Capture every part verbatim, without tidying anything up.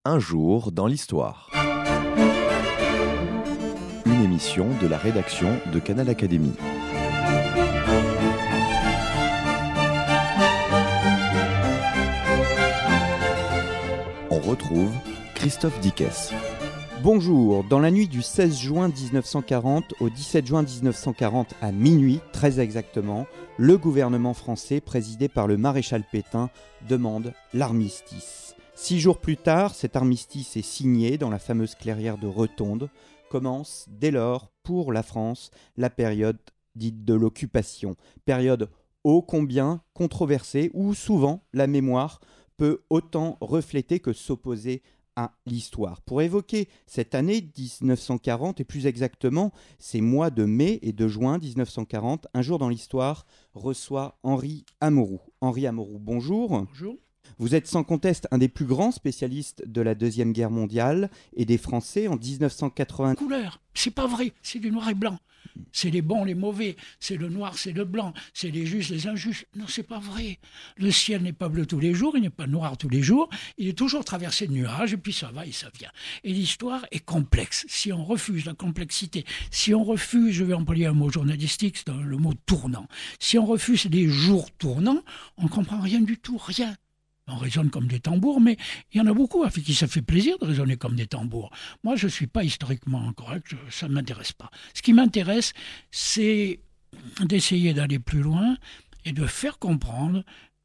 Un jour dans l'histoire. Une émission de la rédaction de Canal Académie. On retrouve Christophe Dickès. Bonjour, dans la nuit du seize juin dix-neuf cent quarante au dix-sept juin dix-neuf cent quarante à minuit, très exactement, le gouvernement français, présidé par le maréchal Pétain, demande l'armistice. Six jours plus tard, cet armistice est signé dans la fameuse clairière de Rotonde. Commence dès lors, pour la France, la période dite de l'occupation. Période ô combien controversée, où souvent la mémoire peut autant refléter que s'opposer à l'histoire. Pour évoquer cette année dix-neuf cent quarante, et plus exactement ces mois de mai et de juin dix-neuf cent quarante, Un jour dans l'histoire reçoit Henri Amouroux. Henri Amouroux, bonjour. Bonjour. Vous êtes sans conteste un des plus grands spécialistes de la Deuxième Guerre mondiale et des Français en dix-neuf cent quatre-vingt. Couleur, c'est pas vrai, c'est du noir et blanc. C'est les bons, les mauvais, c'est le noir, c'est le blanc, c'est les justes, les injustes. Non, c'est pas vrai. Le ciel n'est pas bleu tous les jours, il n'est pas noir tous les jours, il est toujours traversé de nuages, et puis ça va et ça vient. Et l'histoire est complexe. Si on refuse la complexité, si on refuse, je vais employer un mot journalistique, c'est le mot tournant. Si on refuse les jours tournants, on ne comprend rien du tout, rien. On raisonne comme des tambours, mais il y en a beaucoup à qui ça fait plaisir de raisonner comme des tambours. Moi, je ne suis pas historiquement correct, ça ne m'intéresse pas. Ce qui m'intéresse, c'est d'essayer d'aller plus loin et de faire comprendre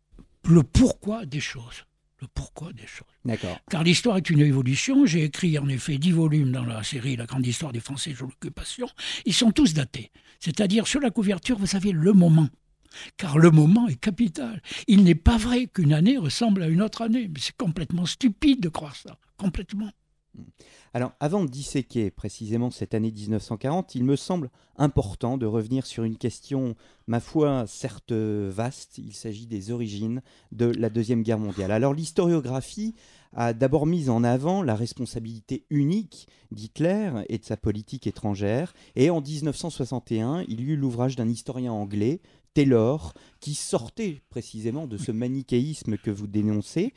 le pourquoi des choses. Le pourquoi des choses. D'accord. Car l'histoire est une évolution. J'ai écrit en effet dix volumes dans la série La grande histoire des Français sous l'occupation. Ils sont tous datés. C'est-à-dire, sur la couverture, vous savez, le moment. Car le moment est capital. Il n'est pas vrai qu'une année ressemble à une autre année. Mais c'est complètement stupide de croire ça. Complètement. Alors, avant de disséquer précisément cette année dix-neuf cent quarante, il me semble important de revenir sur une question, ma foi, certes vaste. Il s'agit des origines de la Deuxième Guerre mondiale. Alors, l'historiographie a d'abord mis en avant la responsabilité unique d'Hitler et de sa politique étrangère. Et en dix-neuf cent soixante et un, il y eut l'ouvrage d'un historien anglais, Taylor, qui sortait précisément de ce manichéisme que vous dénoncez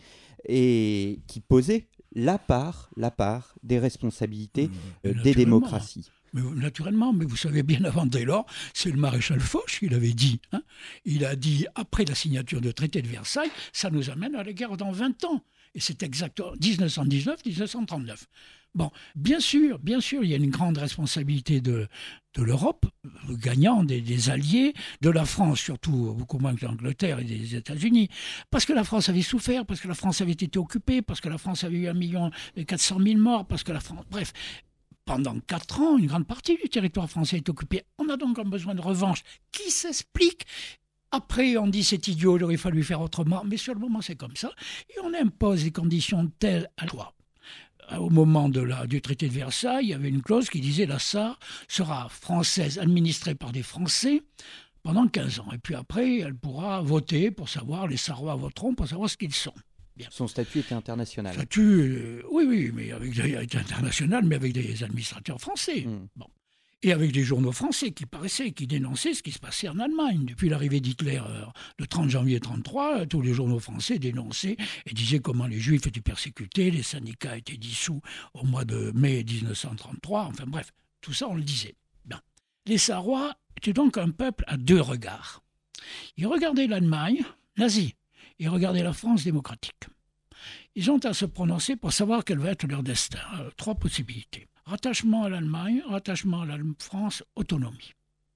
et qui posait la part, la part des responsabilités mais des démocraties. Mais naturellement, mais vous savez bien avant Taylor, c'est le maréchal Foch qui l'avait dit. Hein. Il a dit, après la signature du traité de Versailles, ça nous amène à la guerre dans vingt ans. Et c'est exactement dix-neuf cent dix-neuf dix-neuf cent trente-neuf. Bon, bien sûr, bien sûr, il y a une grande responsabilité de, de l'Europe, gagnant des, des alliés, de la France, surtout beaucoup moins que l'Angleterre et des États-Unis, parce que la France avait souffert, parce que la France avait été occupée, parce que la France avait eu un million quatre cent mille morts, parce que la France... Bref, pendant quatre ans, une grande partie du territoire français est occupée. On a donc un besoin de revanche qui s'explique. Après, on dit c'est idiot, il aurait fallu faire autrement, mais sur le moment, c'est comme ça. Et on impose des conditions telles à toi. Au moment de la, du traité de Versailles, il y avait une clause qui disait la Sarre sera française, administrée par des Français pendant quinze ans. Et puis après, elle pourra voter pour savoir, les Sarrois voteront pour savoir ce qu'ils sont. Bien. Son statut était international. Statut, euh, oui, oui, mais avec des, international, mais avec des administrateurs français. Mmh. Bon. Et avec des journaux français qui paraissaient, qui dénonçaient ce qui se passait en Allemagne. Depuis l'arrivée d'Hitler euh, le trente janvier trente-trois, tous les journaux français dénonçaient et disaient comment les Juifs étaient persécutés, les syndicats étaient dissous au mois de mai dix-neuf cent trente-trois. Enfin bref, tout ça, on le disait. Bien. Les Sarrois étaient donc un peuple à deux regards. Ils regardaient l'Allemagne nazie, ils regardaient la France démocratique. Ils ont à se prononcer pour savoir quel va être leur destin. Euh, trois possibilités. Rattachement à l'Allemagne, rattachement à la France, autonomie.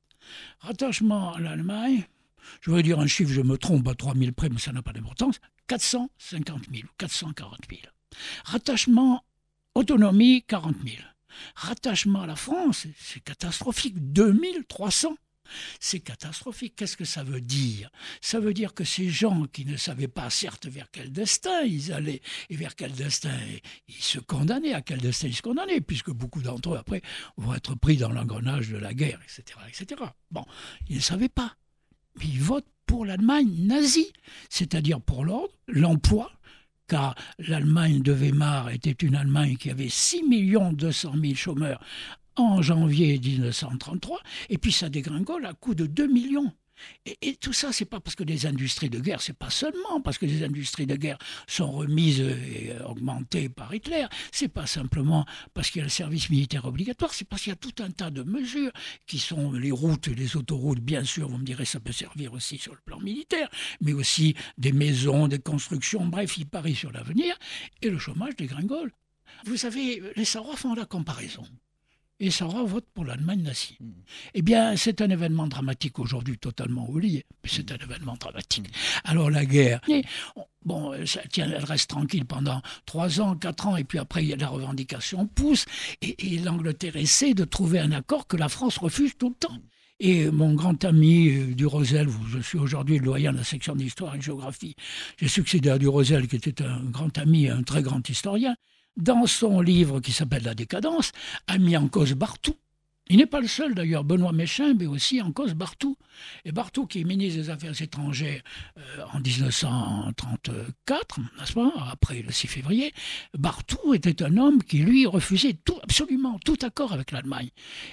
Rattachement à l'Allemagne, je vais dire un chiffre, je me trompe à trois mille près, mais ça n'a pas d'importance, quatre cent cinquante mille ou quatre cent quarante mille. Rattachement, autonomie, quarante mille. Rattachement à la France, c'est catastrophique, deux mille trois cents. C'est catastrophique. Qu'est-ce que ça veut dire ? Ça veut dire que ces gens qui ne savaient pas, certes, vers quel destin ils allaient et vers quel destin ils se condamnaient, à quel destin ils se condamnaient, puisque beaucoup d'entre eux, après, vont être pris dans l'engrenage de la guerre, et cetera, et cetera. Bon, ils ne savaient pas. Mais ils votent pour l'Allemagne nazie, c'est-à-dire pour l'ordre, l'emploi, car l'Allemagne de Weimar était une Allemagne qui avait six millions deux cent mille chômeurs en janvier dix-neuf cent trente-trois, et puis ça dégringole à coût de deux millions. Et, et tout ça, c'est pas parce que les industries de guerre, c'est pas seulement parce que les industries de guerre sont remises et augmentées par Hitler, c'est pas simplement parce qu'il y a le service militaire obligatoire, c'est parce qu'il y a tout un tas de mesures qui sont les routes, les autoroutes, bien sûr, vous me direz, ça peut servir aussi sur le plan militaire, mais aussi des maisons, des constructions, bref, il parie sur l'avenir, et le chômage dégringole. Vous savez, les Saurois font la comparaison. Et Saurois vote pour l'Allemagne nazie. Mmh. Eh bien, c'est un événement dramatique aujourd'hui, totalement oublié, mais c'est un événement dramatique. Alors la guerre, bon, ça, tiens, elle reste tranquille pendant trois ans, quatre ans, et puis après, la revendication pousse, et, et l'Angleterre essaie de trouver un accord que la France refuse tout le temps. Et mon grand ami Durosel, je suis aujourd'hui le doyen de la section d'histoire et de géographie, j'ai succédé à Durosel, qui était un grand ami, un très grand historien, dans son livre qui s'appelle « La décadence », a mis en cause Barthou. Il n'est pas le seul d'ailleurs, Benoît Méchain, mais aussi en cause Barthou. Et Barthou, qui est ministre des Affaires étrangères euh, en dix-neuf cent trente-quatre, n'est-ce pas, après le six février, Barthou était un homme qui, lui, refusait tout, absolument tout accord avec l'Allemagne.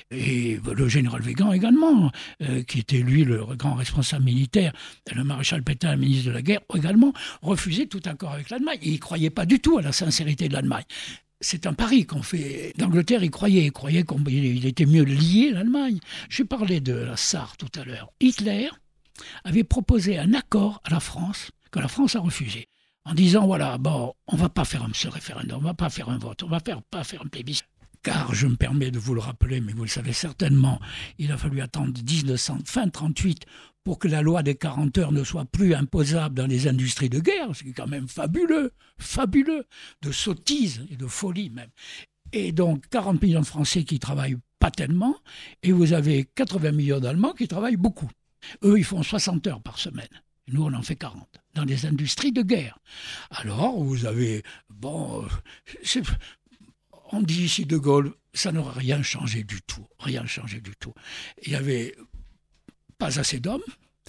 Et le général Weygand également, euh, qui était lui le grand responsable militaire, le maréchal Pétain, ministre de la guerre, également refusait tout accord avec l'Allemagne. Et il ne croyait pas du tout à la sincérité de l'Allemagne. C'est un pari qu'on fait. L'Angleterre, il croyait, il croyait qu'il était mieux lié à l'Allemagne. J'ai parlé de la Sarre tout à l'heure. Hitler avait proposé un accord à la France, que la France a refusé, en disant, voilà, bon, on ne va pas faire ce référendum, on ne va pas faire un vote, on ne va faire, pas faire un plébiscite. Car, je me permets de vous le rappeler, mais vous le savez certainement, il a fallu attendre dix-neuf cents, fin trente-huit pour que la loi des quarante heures ne soit plus imposable dans les industries de guerre, ce qui est quand même fabuleux, fabuleux, de sottise et de folie même. Et donc, quarante millions de Français qui travaillent pas tellement, et vous avez quatre-vingts millions d'Allemands qui travaillent beaucoup. Eux, ils font soixante heures par semaine. Nous, on en fait quarante, dans les industries de guerre. Alors, vous avez, bon, c'est... On dit ici De Gaulle, ça n'aurait rien changé du tout, rien changé du tout. Il n'y avait pas assez d'hommes,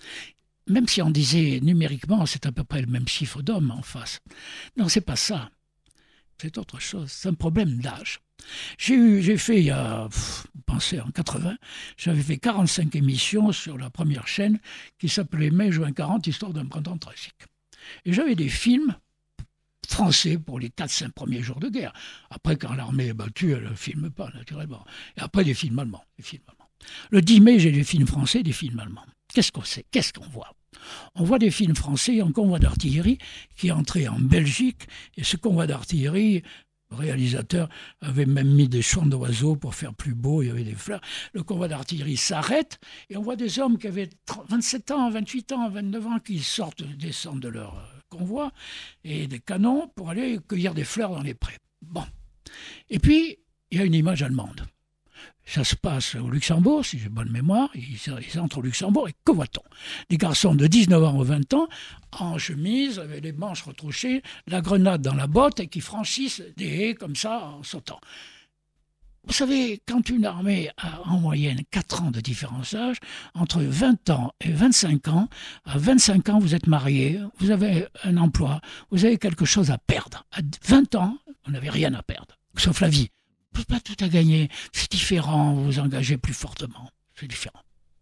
même si on disait numériquement, c'est à peu près le même chiffre d'hommes en face. Non, c'est pas ça. C'est autre chose, c'est un problème d'âge. J'ai eu, j'ai fait, il y a, pff, pensez, en quatre-vingts, j'avais fait quarante-cinq émissions sur la première chaîne qui s'appelait Mai-Juin quarante, Histoire d'un printemps tragique. Et j'avais des films français pour les quatre cinq premiers jours de guerre. Après, quand l'armée est battue, elle ne filme pas, naturellement. Et après, des films allemands. Des films allemands. Le dix mai, j'ai des films français, des films allemands. Qu'est-ce qu'on sait? Qu'est-ce qu'on voit? On voit des films français, un convoi d'artillerie qui est entré en Belgique. Et ce convoi d'artillerie, le réalisateur avait même mis des chants d'oiseaux pour faire plus beau, il y avait des fleurs. Le convoi d'artillerie s'arrête et on voit des hommes qui avaient vingt-sept ans, vingt-huit ans, vingt-neuf ans qui sortent, descendent de leur convoi et des canons pour aller cueillir des fleurs dans les prés. Bon. Et puis, il y a une image allemande. Ça se passe au Luxembourg, si j'ai bonne mémoire. Ils, ils entrent au Luxembourg et que voit-on? Des garçons de dix-neuf ans ou vingt ans, en chemise, avec les manches retroussées, la grenade dans la botte et qui franchissent des haies comme ça en sautant. Vous savez, quand une armée a en moyenne quatre ans de différence d'âge, entre vingt ans et vingt-cinq ans, à vingt-cinq ans, vous êtes marié, vous avez un emploi, vous avez quelque chose à perdre. À vingt ans, vous n'avez rien à perdre, sauf la vie. Vous n'avez pas tout à gagner, c'est différent, vous vous engagez plus fortement, c'est différent.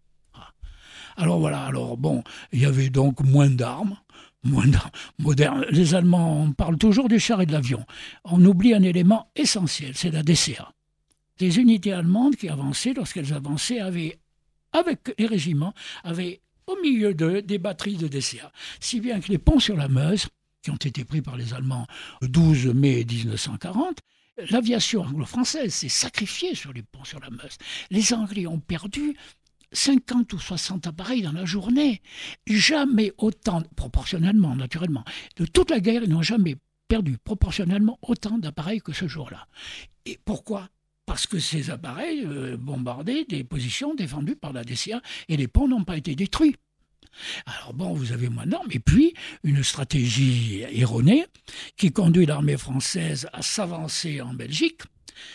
Alors voilà, alors bon, il y avait donc moins d'armes, moins d'armes modernes. Les Allemands, on parle toujours du char et de l'avion. On oublie un élément essentiel, c'est la D C A. Les unités allemandes qui avançaient, lorsqu'elles avançaient, avaient, avec les régiments, avaient au milieu d'eux des batteries de D C A. Si bien que les ponts sur la Meuse, qui ont été pris par les Allemands le douze mai dix-neuf cent quarante, l'aviation anglo-française s'est sacrifiée sur les ponts sur la Meuse. Les Anglais ont perdu cinquante ou soixante appareils dans la journée. Jamais autant, proportionnellement, naturellement. De toute la guerre, ils n'ont jamais perdu proportionnellement autant d'appareils que ce jour-là. Et pourquoi ? Parce que ces appareils euh, bombardaient des positions défendues par la D C A et les ponts n'ont pas été détruits. Alors bon, vous avez moins d'armes, et puis une stratégie erronée qui conduit l'armée française à s'avancer en Belgique.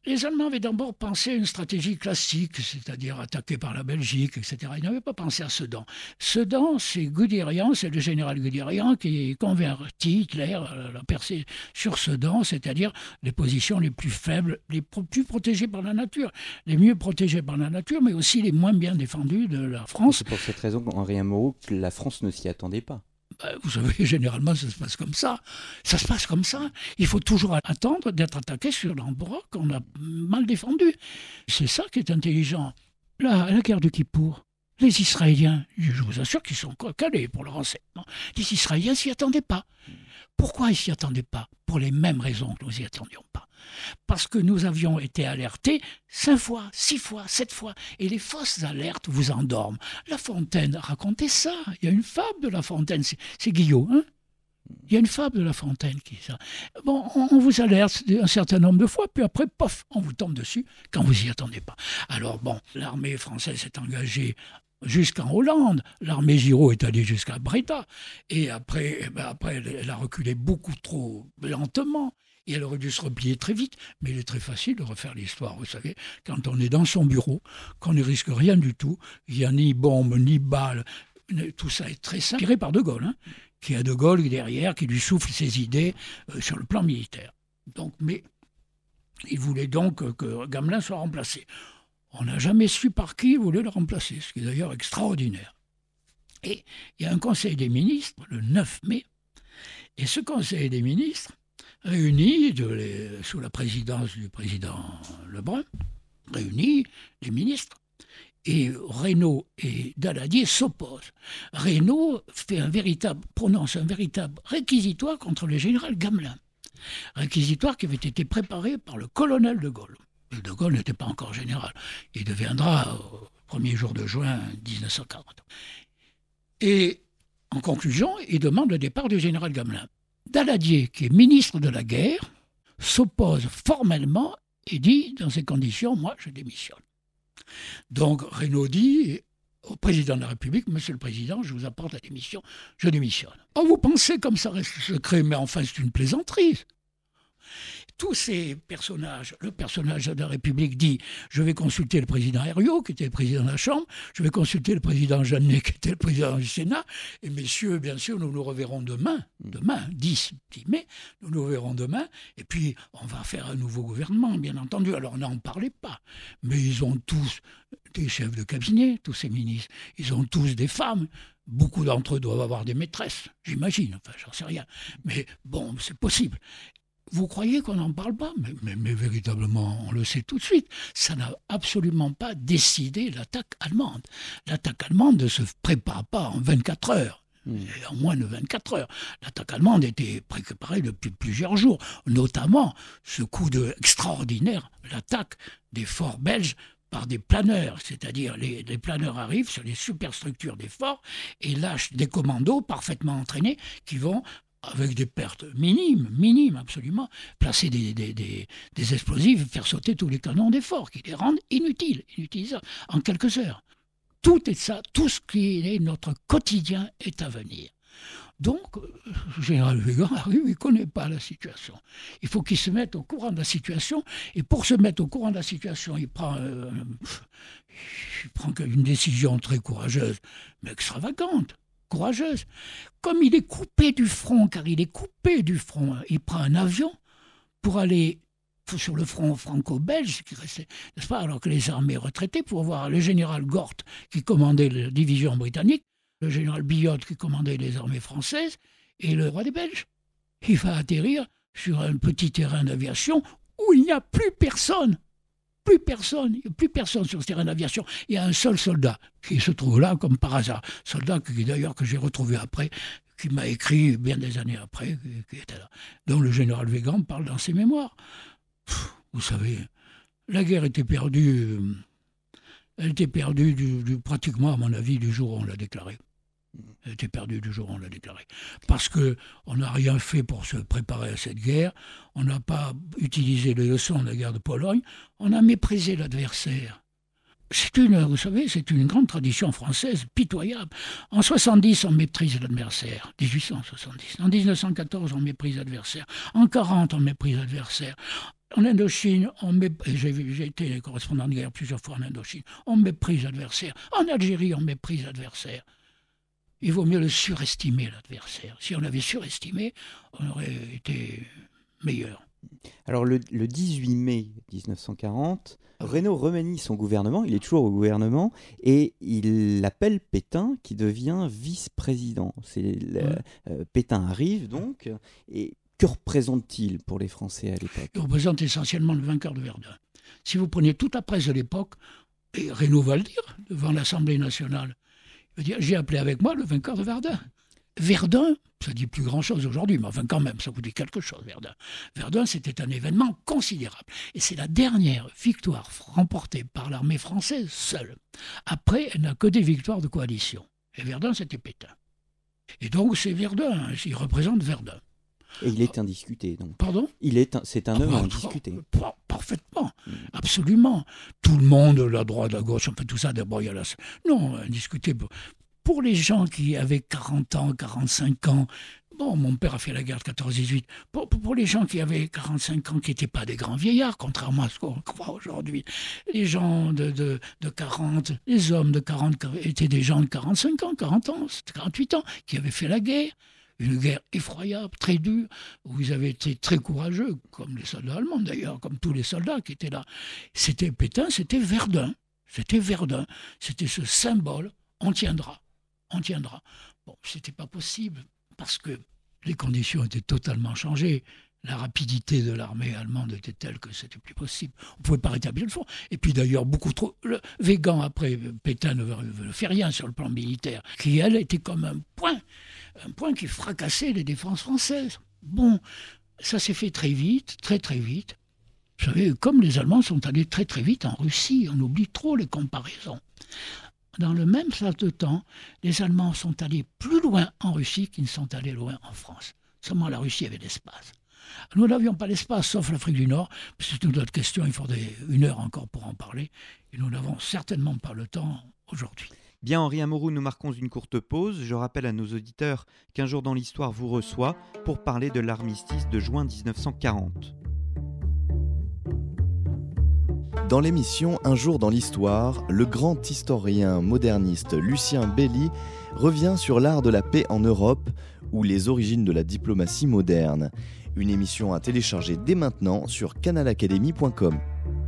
Les Allemands avaient d'abord pensé à une stratégie classique, c'est-à-dire attaquer par la Belgique, et cetera. Ils n'avaient pas pensé à Sedan. Sedan, c'est Guderian, c'est le général Guderian qui convertit Hitler, l'a percé sur Sedan, c'est-à-dire les positions les plus faibles, les plus protégées par la nature, les mieux protégées par la nature, mais aussi les moins bien défendues de la France. C'est pour cette raison qu'Henri Moreau, la France ne s'y attendait pas. Vous savez, généralement, ça se passe comme ça. Ça se passe comme ça. Il faut toujours attendre d'être attaqué sur l'endroit qu'on a mal défendu. C'est ça qui est intelligent. Là, à la guerre de Kippour, les Israéliens, je vous assure qu'ils sont calés pour le renseignement, les Israéliens ne s'y attendaient pas. Pourquoi ils ne s'y attendaient pas? Pour les mêmes raisons que nous n'y attendions pas. Parce que nous avions été alertés cinq fois, six fois, sept fois, et les fausses alertes vous endorment. La Fontaine racontait ça. Il y a une fable de La Fontaine, c'est, c'est Guillot, hein? Il y a une fable de La Fontaine qui est ça. Bon, on, on vous alerte un certain nombre de fois, puis après, pof, on vous tombe dessus quand vous n'y attendez pas. Alors bon, l'armée française s'est engagée jusqu'en Hollande, l'armée Giraud est allée jusqu'à Breda, et après, eh ben après elle, elle a reculé beaucoup trop lentement. Et elle aurait dû se replier très vite, mais il est très facile de refaire l'histoire, vous savez, quand on est dans son bureau, qu'on ne risque rien du tout, il n'y a ni bombe, ni balle, tout ça est très simple, tiré par De Gaulle, hein, qui a De Gaulle derrière, qui lui souffle ses idées euh, sur le plan militaire. Donc, mais il voulait donc que Gamelin soit remplacé. On n'a jamais su par qui il voulait le remplacer, ce qui est d'ailleurs extraordinaire. Et il y a un conseil des ministres, le neuf mai, et ce conseil des ministres, réunis de les, sous la présidence du président Lebrun, réunis les ministres, et Reynaud et Daladier s'opposent. Reynaud fait un véritable, prononce un véritable réquisitoire contre le général Gamelin. Réquisitoire qui avait été préparé par le colonel de Gaulle. De Gaulle n'était pas encore général. Il deviendra au premier jour de juin dix-neuf cent quarante. Et en conclusion, il demande le départ du général Gamelin. Daladier, qui est ministre de la guerre, s'oppose formellement et dit, dans ces conditions, moi, je démissionne. Donc, Reynaud dit au président de la République, Monsieur le Président, je vous apporte la démission, je démissionne. Oh, vous pensez comme ça reste secret, mais enfin, c'est une plaisanterie. Tous ces personnages, le personnage de la République dit « Je vais consulter le président Herriot, qui était le président de la Chambre, je vais consulter le président Jeannet, qui était le président du Sénat, et messieurs, bien sûr, nous nous reverrons demain, demain, dix mai, nous nous reverrons demain, et puis on va faire un nouveau gouvernement, bien entendu. » Alors n'en parlez pas, mais ils ont tous des chefs de cabinet, tous ces ministres, ils ont tous des femmes. Beaucoup d'entre eux doivent avoir des maîtresses, j'imagine, enfin j'en sais rien, mais bon, c'est possible. Vous croyez qu'on n'en parle pas, mais, mais, mais véritablement, on le sait tout de suite. Ça n'a absolument pas décidé l'attaque allemande. L'attaque allemande ne se prépare pas en vingt-quatre heures. Mmh. Et en moins de vingt-quatre heures. L'attaque allemande était préparée depuis plusieurs jours, notamment ce coup de extraordinaire, l'attaque des forts belges par des planeurs, c'est-à-dire les, les planeurs arrivent sur les superstructures des forts et lâchent des commandos parfaitement entraînés qui vont, avec des pertes minimes, minimes absolument, placer des, des, des, des explosifs, faire sauter tous les canons des forts, qui les rendent inutiles, inutilisables, en quelques heures. Tout est ça, tout ce qui est notre quotidien est à venir. Donc, le général Weygand arrive, il ne connaît pas la situation. Il faut qu'il se mette au courant de la situation, et pour se mettre au courant de la situation, il prend, euh, il prend une décision très courageuse, mais extravagante. Courageuse. Comme il est coupé du front, car il est coupé du front, il prend un avion pour aller sur le front franco-belge, qui restait, n'est-ce pas, alors que les armées retraitées, pour voir le général Gort qui commandait la division britannique, le général Billot qui commandait les armées françaises, et le roi des Belges. Il va atterrir sur un petit terrain d'aviation où il n'y a plus personne. Plus personne, il n'y a plus personne sur ce terrain d'aviation. Il y a un seul soldat qui se trouve là comme par hasard. Soldat qui d'ailleurs que j'ai retrouvé après, qui m'a écrit bien des années après, qui était là, dont le général Weygand parle dans ses mémoires. Pff, vous savez, la guerre était perdue, elle était perdue du, du, pratiquement, à mon avis, du jour où on l'a déclarée. Elle était perdue du jour où on l'a déclarée. Parce qu'on n'a rien fait pour se préparer à cette guerre, on n'a pas utilisé les leçons de la guerre de Pologne, on a méprisé l'adversaire. C'est une, vous savez, c'est une grande tradition française pitoyable. En soixante-dix, on méprise l'adversaire, dix-huit cent soixante-dix. En dix-neuf cent quatorze, on méprise l'adversaire. En quarante, on méprise l'adversaire. En Indochine, on mé... j'ai, j'ai été correspondant de guerre plusieurs fois en Indochine, on méprise l'adversaire. En Algérie, on méprise l'adversaire. Il vaut mieux le surestimer, l'adversaire. Si on l'avait surestimé, on aurait été meilleur. Alors le, le dix-huit mai dix-neuf cent quarante, Reynaud remanie son gouvernement, il est toujours au gouvernement, et il appelle Pétain qui devient vice-président. C'est le, mmh. euh, Pétain arrive donc, et que représente-t-il pour les Français à l'époque ? Il représente essentiellement le vainqueur de Verdun. Si vous prenez toute la presse de l'époque, et Reynaud va le dire devant l'Assemblée nationale, il va dire « j'ai appelé avec moi le vainqueur de Verdun ». Verdun, ça dit plus grand-chose aujourd'hui, mais enfin quand même, ça vous dit quelque chose, Verdun. Verdun, c'était un événement considérable. Et c'est la dernière victoire remportée par l'armée française seule. Après, elle n'a que des victoires de coalition. Et Verdun, c'était Pétain. Et donc, c'est Verdun, il représente Verdun. Et il est indiscuté, donc. Pardon ? Il est un, c'est un homme ah, indiscuté. Parfaitement, mmh. absolument. Tout le monde, la droite, la gauche, enfin tout ça, d'abord, il y a la... Non, indiscuté... Pour les gens qui avaient quarante ans, quarante-cinq ans, bon, mon père a fait la guerre de quatorze dix-huit, pour, pour les gens qui avaient quarante-cinq ans, qui n'étaient pas des grands vieillards, contrairement à ce qu'on croit aujourd'hui, les gens de, de, de quarante, les hommes de quarante étaient des gens de quarante-cinq ans, quarante ans, quarante-huit ans, qui avaient fait la guerre. Une guerre effroyable, très dure, où ils avaient été très courageux, comme les soldats allemands d'ailleurs, comme tous les soldats qui étaient là. C'était Pétain, c'était Verdun. C'était Verdun. C'était ce symbole, on tiendra. On tiendra. Bon, c'était pas possible parce que les conditions étaient totalement changées. La rapidité de l'armée allemande était telle que c'était plus possible. On ne pouvait pas rétablir le front. Et puis d'ailleurs, beaucoup trop... Le Weygand, après, Pétain ne, ne fait rien sur le plan militaire, qui, elle, était comme un point, un point qui fracassait les défenses françaises. Bon, ça s'est fait très vite, très très vite. Vous savez, comme les Allemands sont allés très très vite en Russie, on oublie trop les comparaisons. Dans le même laps de temps, les Allemands sont allés plus loin en Russie qu'ils ne sont allés loin en France. Seulement la Russie avait l'espace. Nous n'avions pas l'espace, sauf l'Afrique du Nord. C'est une autre question, il faudrait une heure encore pour en parler. Et nous n'avons certainement pas le temps aujourd'hui. Bien, Henri Amouroux, nous marquons une courte pause. Je rappelle à nos auditeurs qu'Un jour dans l'histoire vous reçoit pour parler de l'armistice de juin dix-neuf cent quarante. Dans l'émission Un jour dans l'histoire, le grand historien moderniste Lucien Belli revient sur l'art de la paix en Europe ou les origines de la diplomatie moderne. Une émission à télécharger dès maintenant sur canal academy point com.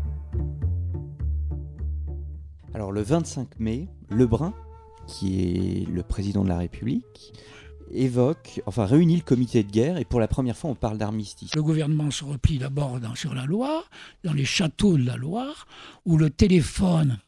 Alors le vingt-cinq mai, Lebrun, qui est le président de la République, évoque, enfin réunit le comité de guerre et pour la première fois on parle d'armistice. Le gouvernement se replie d'abord dans, sur la Loire, dans les châteaux de la Loire, où le téléphone,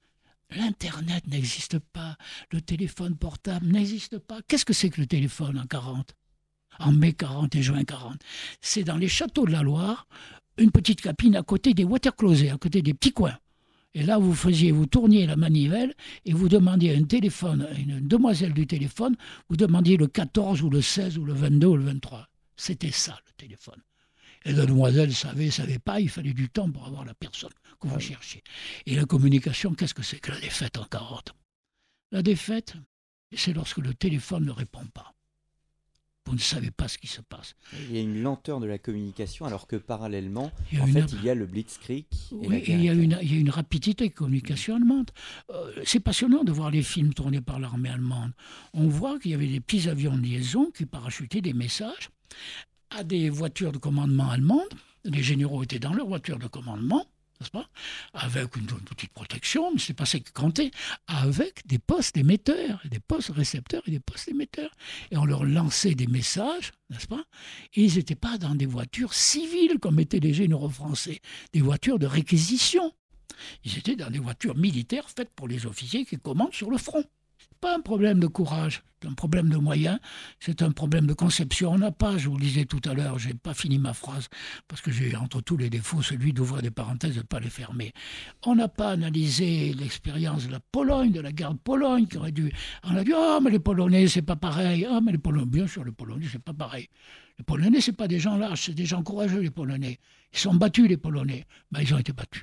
l'Internet n'existe pas, le téléphone portable n'existe pas. Qu'est-ce que c'est que le téléphone en quarante ? En mai quarante et juin quarante. C'est dans les châteaux de la Loire, une petite cabine à côté des water-closets, à côté des petits coins. Et là, vous faisiez, vous tourniez la manivelle et vous demandiez à une téléphone, à une demoiselle du téléphone, vous demandiez le quatorze ou le seize ou le vingt-deux ou le vingt-trois. C'était ça, le téléphone. Et la demoiselle savait, savait pas, il fallait du temps pour avoir la personne que vous cherchiez. Et la communication, qu'est-ce que c'est que la défaite en quarante ? La défaite, c'est lorsque le téléphone ne répond pas. Vous ne savez pas ce qui se passe. Il y a une lenteur de la communication, alors que parallèlement, il en une... fait, il y a le blitzkrieg. Oui, et, et il, y a une, il y a une rapidité de communication allemande. Euh, c'est passionnant de voir les films tournés par l'armée allemande. On voit qu'il y avait des petits avions de liaison qui parachutaient des messages à des voitures de commandement allemandes. Les généraux étaient dans leur voiture de commandement, n'est-ce pas ? Avec une, une petite protection, mais ce n'est pas ça qui comptait, avec des postes émetteurs, des postes récepteurs et des postes émetteurs. Et on leur lançait des messages, n'est-ce pas ? Et ils n'étaient pas dans des voitures civiles, comme étaient les généraux français, des voitures de réquisition. Ils étaient dans des voitures militaires faites pour les officiers qui commandent sur le front. Pas un problème de courage, c'est un problème de moyens, c'est un problème de conception. On n'a pas, je vous le disais tout à l'heure, je n'ai pas fini ma phrase, parce que j'ai entre tous les défauts celui d'ouvrir des parenthèses et de ne pas les fermer. On n'a pas analysé l'expérience de la Pologne, de la guerre de Pologne, qui aurait dû... On a dit, ah, oh, mais les Polonais, c'est pas pareil. Ah, oh, mais les Polonais, bien sûr, les Polonais, c'est pas pareil. Les Polonais, c'est pas des gens lâches, c'est des gens courageux, les Polonais. Ils sont battus, les Polonais. Ben, ils ont été battus.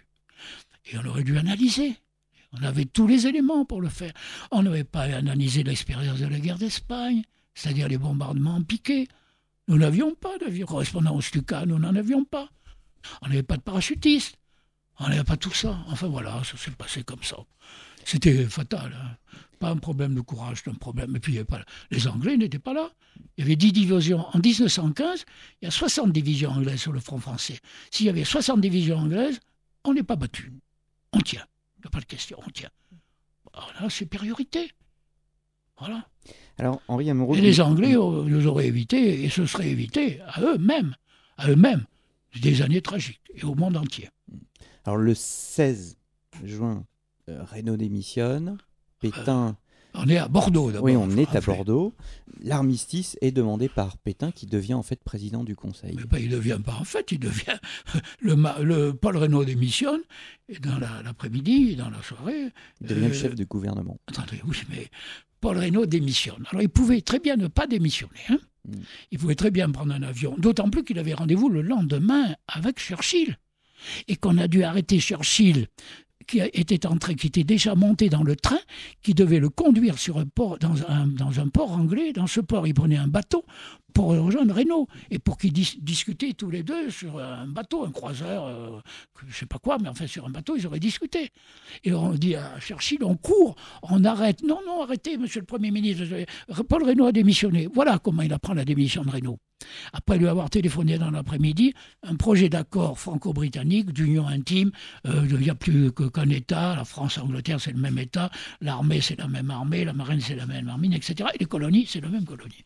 Et on aurait dû analyser. On avait tous les éléments pour le faire. On n'avait pas analysé l'expérience de la guerre d'Espagne, c'est-à-dire les bombardements en piqué. Nous n'avions pas d'avion correspondant au Stuka, nous n'en avions pas. On n'avait pas de parachutistes. On n'avait pas tout ça. Enfin voilà, ça s'est passé comme ça. C'était fatal. Hein. Pas un problème de courage, c'est un problème. Et puis, il y avait pas... les Anglais n'étaient pas là. Il y avait dix divisions. En dix-neuf cent quinze, il y a soixante divisions anglaises sur le front français. S'il y avait soixante divisions anglaises, on n'est pas battu. On tient. Il n'y a pas de question, on tient. Voilà, supériorité. Voilà. Alors, Henri Amoureux... Et les Anglais nous auraient évité, et se seraient évités à eux-mêmes, à eux-mêmes, des années tragiques, et au monde entier. Alors, le seize juin, euh, Reynaud démissionne, Pétain... Euh, on est à Bordeaux, d'abord. Oui, on est à Bordeaux. L'armistice est demandé par Pétain, qui devient en fait président du Conseil. Mais ben, il ne devient pas en fait, il devient... Le, le Paul Reynaud démissionne, et dans la, l'après-midi, dans la soirée... Il devient euh, le chef du gouvernement. Attendez, oui, mais Paul Reynaud démissionne. Alors, il pouvait très bien ne pas démissionner, hein. mm. Il pouvait très bien prendre un avion, d'autant plus qu'il avait rendez-vous le lendemain avec Churchill. Et qu'on a dû arrêter Churchill, qui était entré, qui était déjà monté dans le train, qui devait le conduire sur un port, dans un, dans un port anglais. Dans ce port, il prenait un bateau pour rejoindre Reynaud, et pour qu'ils dis, discutaient tous les deux sur un bateau, un croiseur, euh, je ne sais pas quoi, mais enfin sur un bateau, ils auraient discuté. Et on dit à Churchill, on court, on arrête. Non, non, arrêtez, monsieur le Premier ministre. Paul Reynaud a démissionné. Voilà comment il apprend la démission de Reynaud. Après lui avoir téléphoné dans l'après-midi, un projet d'accord franco-britannique, d'union intime, euh, il n'y a plus qu'un État, la France et l'Angleterre c'est le même État, l'armée c'est la même armée, la marine c'est la même marine, et cetera. Et les colonies c'est la même colonie.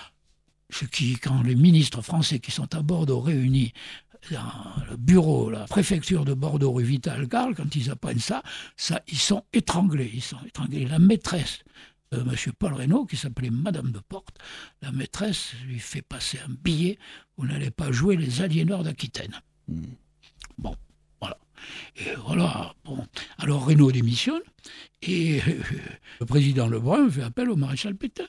Ce qui, quand les ministres français qui sont à Bordeaux réunis dans le bureau, la préfecture de Bordeaux rue Vital-Carle, quand ils apprennent ça, ça, ils sont étranglés, ils sont étranglés. La maîtresse de M. Paul Reynaud, qui s'appelait Madame de Porte, la maîtresse lui fait passer un billet, vous n'allez pas jouer les aliéneurs d'Aquitaine. Mmh. Bon, voilà. Et voilà, bon. Alors Reynaud démissionne, et euh, le président Lebrun fait appel au maréchal Pétain.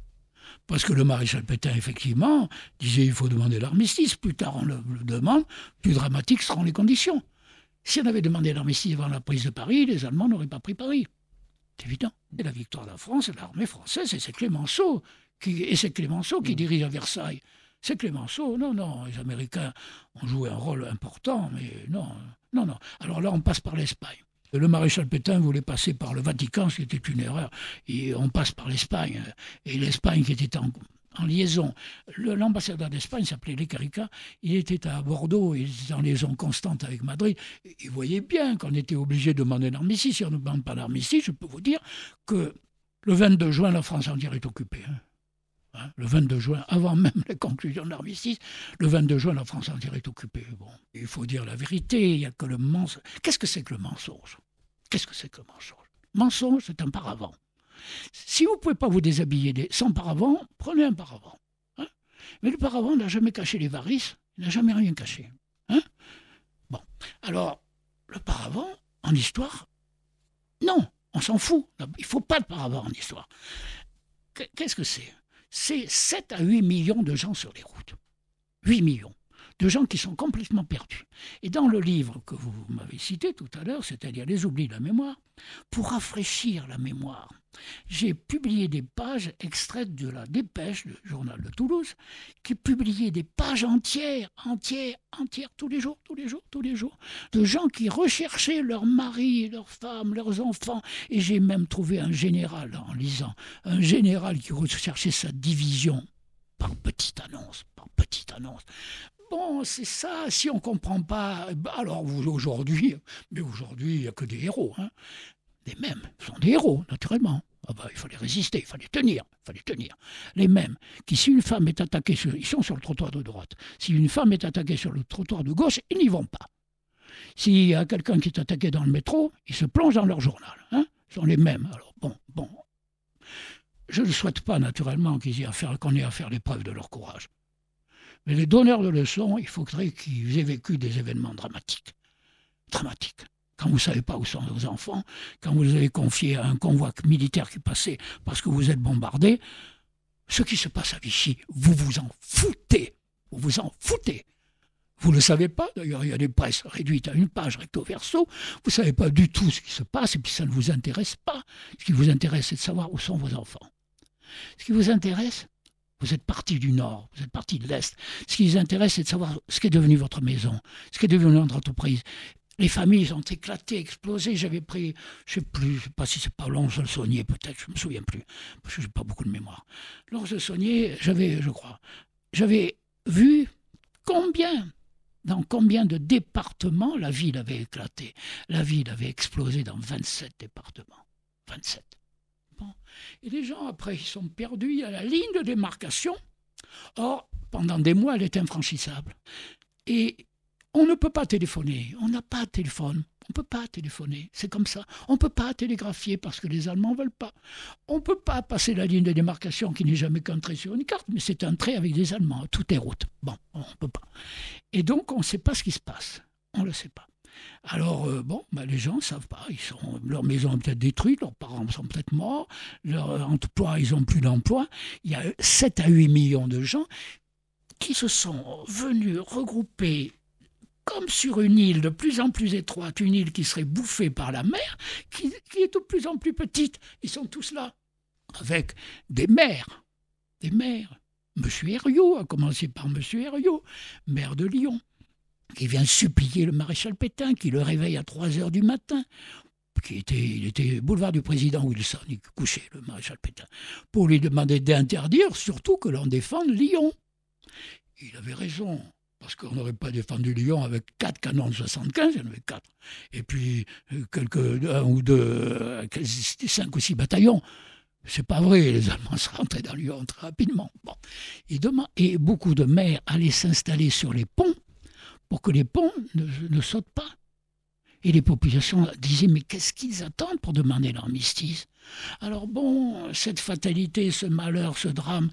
Parce que le maréchal Pétain, effectivement, disait il faut demander l'armistice. Plus tard on le, le demande, plus dramatiques seront les conditions. Si on avait demandé l'armistice avant la prise de Paris, les Allemands n'auraient pas pris Paris. C'est évident. Et la victoire de la France, c'est l'armée française, et c'est Clémenceau qui, et c'est Clémenceau qui dirige à Versailles. C'est Clémenceau, non, non, les Américains ont joué un rôle important, mais non, non, non. Alors là, on passe par l'Espagne. Le maréchal Pétain voulait passer par le Vatican, ce qui était une erreur. Et on passe par l'Espagne. Et l'Espagne qui était en, en liaison. Le, l'ambassadeur d'Espagne s'appelait Lecarica. Il était à Bordeaux, il était en liaison constante avec Madrid. Et il voyait bien qu'on était obligé de demander l'armistice. Si on ne demande pas l'armistice, je peux vous dire que le vingt-deux juin, la France entière est occupée. Hein. Hein, le vingt-deux juin, avant même les conclusions de l'armistice, le vingt-deux juin, la France entière est occupée. Bon, il faut dire la vérité, il n'y a que le mensonge. Qu'est-ce que c'est que le mensonge ? Qu'est-ce que c'est que le mensonge ? Mensonge, c'est un paravent. Si vous ne pouvez pas vous déshabiller sans paravent, prenez un paravent. Hein ? Mais le paravent n'a jamais caché les varices, il n'a jamais rien caché. Hein ? Bon, alors, le paravent, en histoire, non, on s'en fout. Il ne faut pas de paravent en histoire. Qu'est-ce que c'est ? C'est sept à huit millions de gens sur les routes. huit millions de gens qui sont complètement perdus. Et dans le livre que vous m'avez cité tout à l'heure, c'est-à-dire Les oublis de la mémoire, pour rafraîchir la mémoire, j'ai publié des pages extraites de la Dépêche, le journal de Toulouse, qui publiait des pages entières, entières, entières, tous les jours, tous les jours, tous les jours, de gens qui recherchaient leurs maris, leurs femmes, leurs enfants. Et j'ai même trouvé un général, en lisant, un général qui recherchait sa division par petite annonce, par petite annonce. Bon, c'est ça, si on ne comprend pas, alors aujourd'hui, mais aujourd'hui, il n'y a que des héros, hein. Les mêmes sont des héros, naturellement. Ah bah, il fallait résister, il fallait tenir, il fallait tenir. Les mêmes, qui si une femme est attaquée, sur, ils sont sur le trottoir de droite. Si une femme est attaquée sur le trottoir de gauche, ils n'y vont pas. S'il y a quelqu'un qui est attaqué dans le métro, ils se plongent dans leur journal. Hein. Ils sont les mêmes. Alors bon, bon. Je ne souhaite pas, naturellement, qu'ils y aient à faire, qu'on ait à faire l'épreuve de leur courage. Mais les donneurs de leçons, il faudrait qu'ils aient vécu des événements dramatiques. Dramatiques. Quand vous ne savez pas où sont vos enfants, quand vous les avez confiés à un convoi militaire qui passait parce que vous êtes bombardés, ce qui se passe à Vichy, vous vous en foutez. Vous vous en foutez. Vous ne le savez pas, d'ailleurs, il y a des presses réduites à une page recto verso. Vous ne savez pas du tout ce qui se passe et puis ça ne vous intéresse pas. Ce qui vous intéresse, c'est de savoir où sont vos enfants. Ce qui vous intéresse, Vous êtes parti du Nord, vous êtes parti de l'Est. Ce qui les intéresse, c'est de savoir ce qu'est devenu votre maison, ce qu'est devenu votre entreprise. Les familles ont éclaté, explosé. J'avais pris, je ne sais plus, je ne sais pas si c'est pas Lons-le-Saunier, peut-être, je ne me souviens plus, parce que je n'ai pas beaucoup de mémoire. Lons-le-Saunier, j'avais, je crois, j'avais vu combien, dans combien de départements la ville avait éclaté. La ville avait explosé dans vingt-sept départements. vingt-sept. Bon. Et les gens, après, ils sont perdus. Il y a la ligne de démarcation. Or, pendant des mois, elle est infranchissable. Et on ne peut pas téléphoner. On n'a pas de téléphone. On ne peut pas téléphoner. C'est comme ça. On ne peut pas télégraphier parce que les Allemands ne veulent pas. On ne peut pas passer la ligne de démarcation qui n'est jamais qu'un trait sur une carte, mais c'est un trait avec des Allemands. Tout est route. Bon, on ne peut pas. Et donc, on ne sait pas ce qui se passe. On ne le sait pas. Alors, euh, bon, bah, les gens ne savent pas. Ils sont, leur maison est peut-être détruite, leurs parents sont peut-être morts, leur emploi, ils n'ont plus d'emploi. Il y a sept à huit millions de gens qui se sont venus regrouper comme sur une île de plus en plus étroite, une île qui serait bouffée par la mer, qui, qui est de plus en plus petite. Ils sont tous là, avec des maires, des maires. Monsieur Herriot, à commencer par Monsieur Herriot, maire de Lyon, qui vient supplier le maréchal Pétain, qui le réveille à trois heures du matin, qui était, il était boulevard du président Wilson, il couchait, le maréchal Pétain, pour lui demander d'interdire surtout que l'on défende Lyon. Il avait raison. Parce qu'on n'aurait pas défendu Lyon avec quatre canons de soixante-quinze, il y en avait quatre. Et puis, quelques, un ou deux, cinq ou six bataillons. C'est pas vrai, les Allemands seraient rentrés dans Lyon très rapidement. Bon. Et, demain, et beaucoup de maires allaient s'installer sur les ponts pour que les ponts ne, ne sautent pas. Et les populations disaient, mais qu'est-ce qu'ils attendent pour demander l'armistice? Alors bon, cette fatalité, ce malheur, ce drame...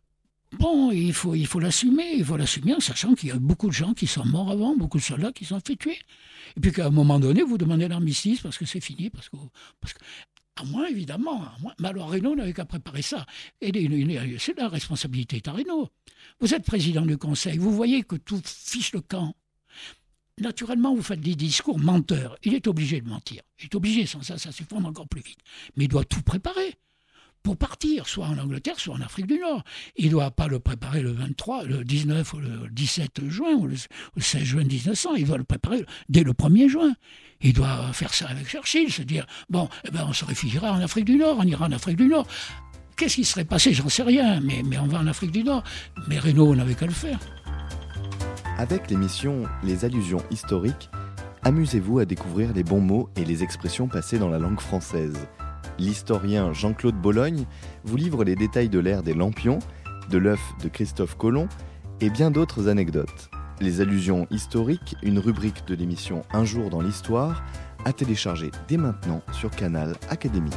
Bon, il faut, il faut l'assumer, il faut l'assumer en sachant qu'il y a beaucoup de gens qui sont morts avant, beaucoup de soldats qui sont fait tuer. Et puis qu'à un moment donné, vous demandez l'armistice parce que c'est fini, parce que, parce que à moins évidemment, à moins, mais alors Reynaud n'avait qu'à préparer ça. Et les, les, c'est la responsabilité de Reynaud. Vous êtes président du Conseil, vous voyez que tout fiche le camp. Naturellement, vous faites des discours menteurs. Il est obligé de mentir. Il est obligé, sans ça, ça s'effondre encore plus vite. Mais il doit tout préparer pour partir, soit en Angleterre, soit en Afrique du Nord. Il ne doit pas le préparer le vingt-trois, le dix-neuf ou le dix-sept juin, ou le seize juin mille neuf cents, il doit le préparer dès le premier juin. Il doit faire ça avec Churchill, se dire, bon, eh ben, on se réfugiera en Afrique du Nord, on ira en Afrique du Nord. Qu'est-ce qui serait passé? J'en sais rien, mais, mais on va en Afrique du Nord. Mais Reynaud n'avait qu'à le faire. Avec l'émission Les allusions historiques, amusez-vous à découvrir les bons mots et les expressions passées dans la langue française. L'historien Jean-Claude Bologne vous livre les détails de l'ère des lampions, de l'œuf de Christophe Colomb et bien d'autres anecdotes. Les allusions historiques, une rubrique de l'émission Un jour dans l'histoire, à télécharger dès maintenant sur Canal Académie.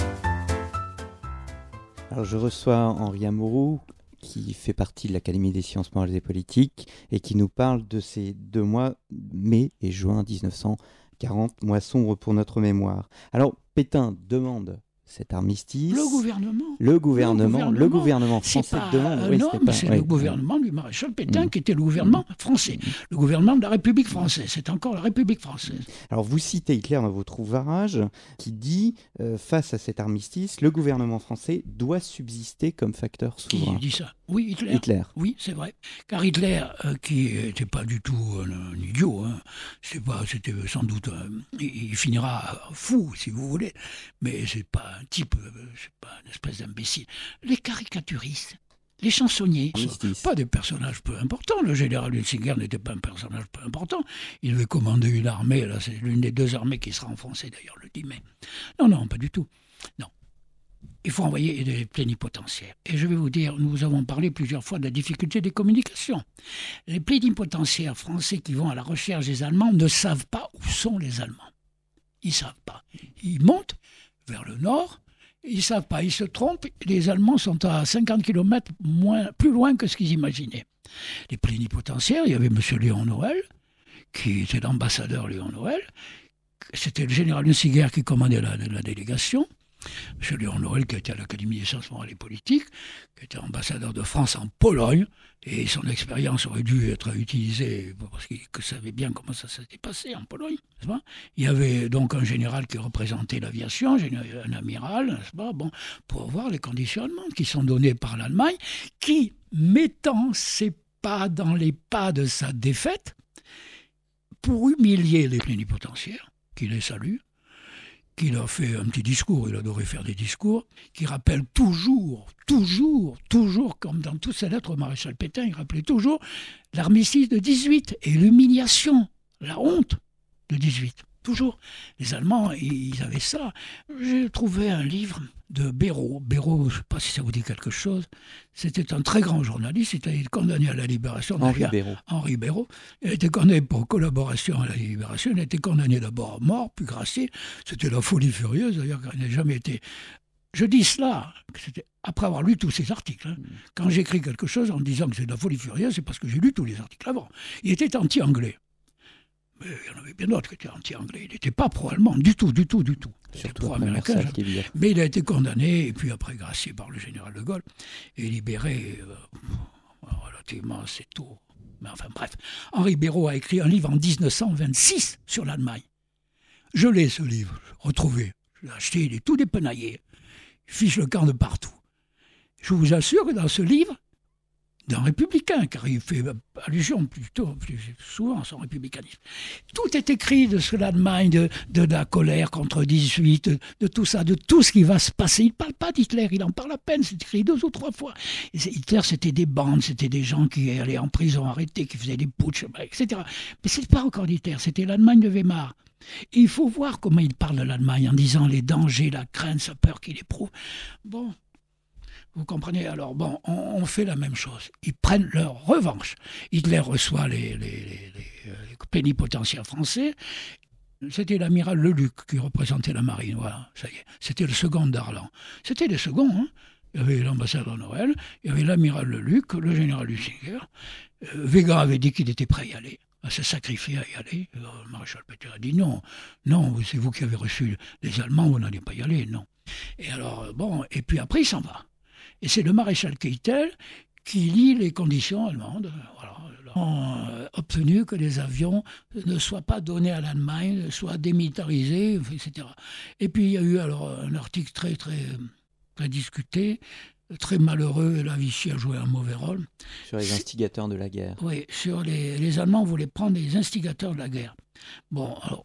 Alors je reçois Henri Amouroux, qui fait partie de l'Académie des sciences morales et politiques et qui nous parle de ces deux mois, mai et juin dix-neuf cent quarante, mois sombres pour notre mémoire. Alors, Pétain demande cet armistice. Le gouvernement. Le gouvernement, le gouvernement, le gouvernement français pas, demande. Euh, oui, non, c'est mais pas, c'est oui. le gouvernement du maréchal Pétain mmh. qui était le gouvernement mmh. français. Mmh. Le gouvernement de la République française. C'est encore la République française. Alors, vous citez Hitler dans votre ouvrage qui dit, euh, face à cet armistice, le gouvernement français doit subsister comme facteur souverain. Qui dit ça? Oui, Hitler. Hitler. Oui, c'est vrai. Car Hitler, euh, qui n'était pas du tout un, un idiot, hein, c'est pas, c'était sans doute, euh, il, il finira fou, si vous voulez, mais c'est pas un type, euh, c'est pas une espèce d'imbécile. Les caricaturistes, les chansonniers, Armistice. Pas des personnages peu importants. Le général Hunsinger n'était pas un personnage peu important. Il avait commandé une armée, là, c'est l'une des deux armées qui sera enfoncée d'ailleurs le dix mai. Non, non, pas du tout. Non. Il faut envoyer des plénipotentiaires. Et je vais vous dire, nous avons parlé plusieurs fois de la difficulté des communications. Les plénipotentiaires français qui vont à la recherche des Allemands ne savent pas où sont les Allemands. Ils ne savent pas. Ils montent vers le nord, ils ne savent pas, ils se trompent. Les Allemands sont à cinquante kilomètres moins, plus loin que ce qu'ils imaginaient. Les plénipotentiaires, il y avait M. Léon Noël, qui était l'ambassadeur Léon Noël. C'était le général Hunsinger qui commandait la, la délégation. M. Léon Noël, qui était à l'Académie des sciences morales et politiques, qui était ambassadeur de France en Pologne, et son expérience aurait dû être utilisée parce qu'il savait bien comment ça s'était passé en Pologne, n'est-ce pas ? Il y avait donc un général qui représentait l'aviation, un amiral, n'est-ce pas ? Bon, pour voir les conditionnements qui sont donnés par l'Allemagne, qui, mettant ses pas dans les pas de sa défaite, pour humilier les plénipotentiaires, qui les saluent, qu'il a fait un petit discours, il adorait faire des discours, qui rappellent toujours, toujours, toujours, comme dans toutes ses lettres au maréchal Pétain, il rappelait toujours l'armistice de dix-huit et l'humiliation, la honte de dix-huit. Toujours. Les Allemands, ils avaient ça. J'ai trouvé un livre de Béraud. Béraud, je ne sais pas si ça vous dit quelque chose. C'était un très grand journaliste. Il était condamné à la libération. Henri Béraud. Henri Béraud. Il a été condamné pour collaboration à la libération. Il a été condamné d'abord à mort, puis gracié. C'était la folie furieuse, d'ailleurs, qu'il n'a jamais été... Je dis cela, après avoir lu tous ces articles. Hein. Quand j'écris quelque chose en disant que c'est de la folie furieuse, c'est parce que j'ai lu tous les articles avant. Il était anti-anglais. Mais il y en avait bien d'autres qui étaient anti-anglais. Il n'était pas pro-allemand du tout, du tout, du tout. Il était pro-américain. Mais il a été condamné, et puis après gracié par le général de Gaulle, et libéré euh, relativement assez tôt. Mais enfin bref, Henri Béraud a écrit un livre en dix-neuf cent vingt-six sur l'Allemagne. Je l'ai, ce livre, retrouvé. Je l'ai acheté, il est tout dépenaillé. Il fiche le camp de partout. Je vous assure que dans ce livre, d'un républicain, car il fait allusion plutôt plus souvent à son républicanisme. Tout est écrit de ce l'Allemagne, de, de la colère contre dix-huit, de, de tout ça, de tout ce qui va se passer. Il ne parle pas d'Hitler, il en parle à peine, c'est écrit deux ou trois fois. Et Hitler, c'était des bandes, c'était des gens qui allaient en prison arrêtés, qui faisaient des putschs, et cetera. Mais ce n'était pas encore d'Hitler, c'était l'Allemagne de Weimar. Et il faut voir comment il parle de l'Allemagne en disant les dangers, la crainte, sa peur qu'il éprouve. Bon... Vous comprenez ? Alors, bon, on, on fait la même chose. Ils prennent leur revanche. Hitler reçoit les, les, les, les, les plénipotentiaires français. C'était l'amiral Leluc qui représentait la marine. Voilà, ça y est. C'était le second Darlan. C'était les seconds, hein. Il y avait l'ambassadeur Noël, il y avait l'amiral Leluc, le général Lusinger. Euh, Véga avait dit qu'il était prêt à y aller, à se sacrifier à y aller. Euh, le maréchal Pétain a dit non, non, c'est vous qui avez reçu les Allemands, vous n'allez pas y aller, non. Et alors, bon, et puis après, il s'en va. Et c'est le maréchal Keitel qui lit les conditions allemandes. Voilà. Ils ont obtenu que les avions ne soient pas donnés à l'Allemagne, soient démilitarisés, et cetera. Et puis il y a eu alors un article très, très, très discuté, très malheureux, et là Vichy a joué un mauvais rôle. Sur les instigateurs de la guerre. Oui, sur les, les Allemands voulaient prendre les instigateurs de la guerre. Bon, alors,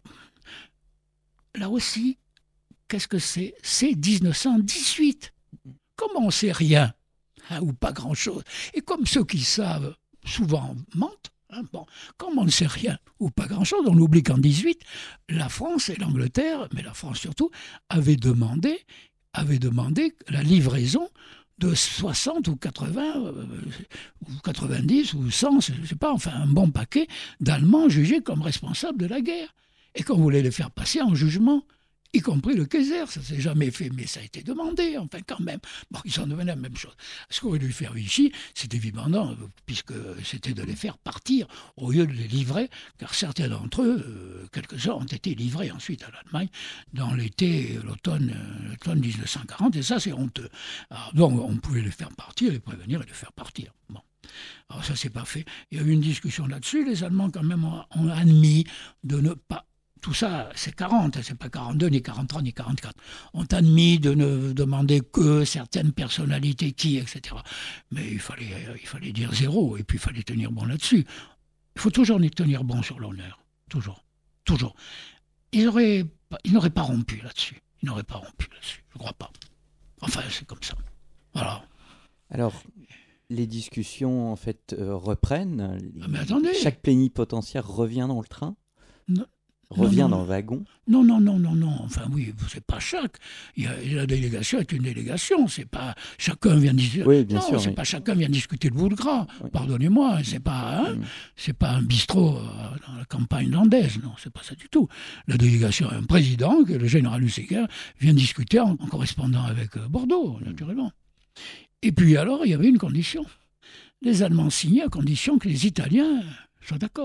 là aussi, qu'est-ce que c'est ? C'est dix-neuf cent dix-huit. Comme on ne sait rien, hein, ou pas grand-chose, et comme ceux qui savent souvent mentent, hein, bon, comme on ne sait rien, ou pas grand-chose, on oublie qu'en dix-huit, la France et l'Angleterre, mais la France surtout, avaient demandé, avaient demandé la livraison de soixante ou quatre-vingts, euh, ou quatre-vingt-dix, ou cent, je ne sais pas, enfin un bon paquet d'Allemands jugés comme responsables de la guerre, et qu'on voulait les faire passer en jugement. Y compris le Kaiser, ça ne s'est jamais fait, mais ça a été demandé, enfin quand même. Bon, ils sont devenus la même chose. Ce qu'aurait dû faire Vichy, c'est évidemment non, puisque c'était de les faire partir au lieu de les livrer, car certains d'entre eux, euh, quelques-uns, ont été livrés ensuite à l'Allemagne dans l'été, l'automne, euh, l'automne dix-neuf cent quarante, et ça c'est honteux. Alors, donc on pouvait les faire partir, les prévenir et les faire partir. Bon. Alors ça c'est pas fait. Il y a eu une discussion là-dessus, les Allemands quand même ont, ont admis de ne pas... Tout ça, c'est quarante, c'est pas quarante-deux, ni quarante-trois, ni quarante-quatre. On a admis de ne demander que certaines personnalités qui, et cetera. Mais il fallait, il fallait dire zéro, et puis il fallait tenir bon là-dessus. Il faut toujours tenir bon sur l'honneur. Toujours. Toujours. Ils auraient, ils n'auraient pas rompu là-dessus. Ils n'auraient pas rompu là-dessus. Je ne crois pas. Enfin, c'est comme ça. Voilà. Alors, les discussions, en fait, euh, reprennent. Ah, mais attendez. Chaque plénipotentiaire revient dans le train. Non. Revient non, non, dans le wagon. Non, non, non, non, non. Enfin, oui, c'est pas chaque. Il y a, la délégation est une délégation. C'est pas chacun vient discuter. Oui, bien non, sûr. c'est mais... pas chacun vient discuter le bout de gras. Oui. Pardonnez-moi, c'est pas, hein, mm. c'est pas un bistrot euh, dans la campagne landaise. Non, c'est pas ça du tout. La délégation a un président, que le général Lusinger, vient discuter en, en correspondant avec euh, Bordeaux, naturellement. Et puis alors, il y avait une condition. Les Allemands signaient à condition que les Italiens soient d'accord.